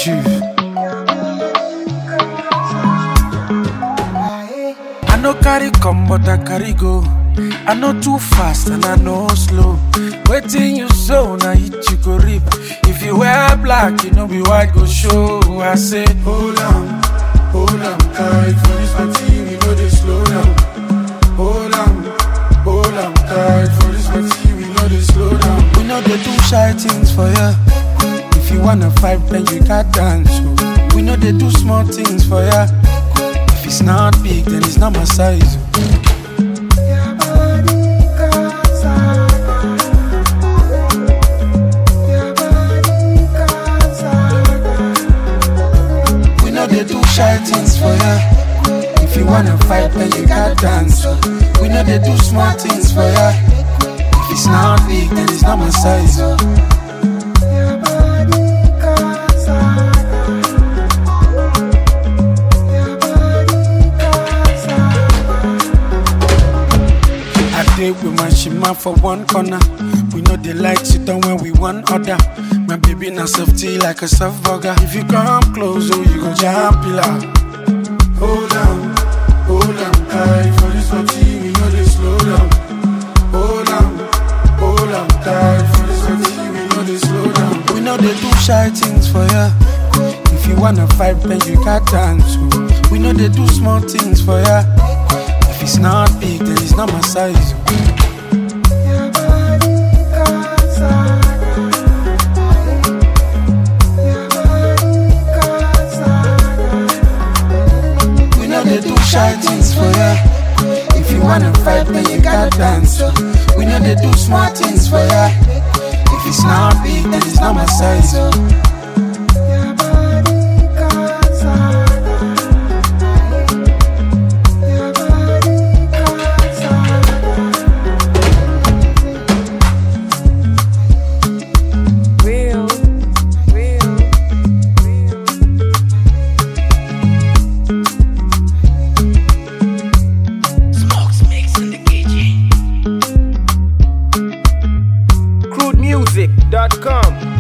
achieve. I no carry come, but I carry go. I know too fast and I know slow. Waiting you so, now hit you go rip. If you wear black, you know be white go show. I say, hold on, tight for this party, we know they slow down. Hold on, tight for this party, we know they slow down. We know they do shy things for ya. If you wanna fight, then you got dance. We know they do small things for ya. If it's not big, then it's not my size. We know they do shy things for ya. If you wanna fight, then you got dance. We know they do small things for ya. If it's not big, then it's not my size. With my shima for one corner. We know they like sit down when we want order. My baby not soft tea like a soft burger. If you come close, oh, you go jump pillar. Hold on, tight for this party, we know they slow down. Hold on, tight for this party, we know they slow down. We know they do shy things for ya. If you wanna fight, then you got dance. We know they do small things for ya. If it's not big, then it's not my size. We know they do shy things for ya. If you wanna fight, then you got dance. We know they do small things for ya. If it's not big, then it's not my size. Music.com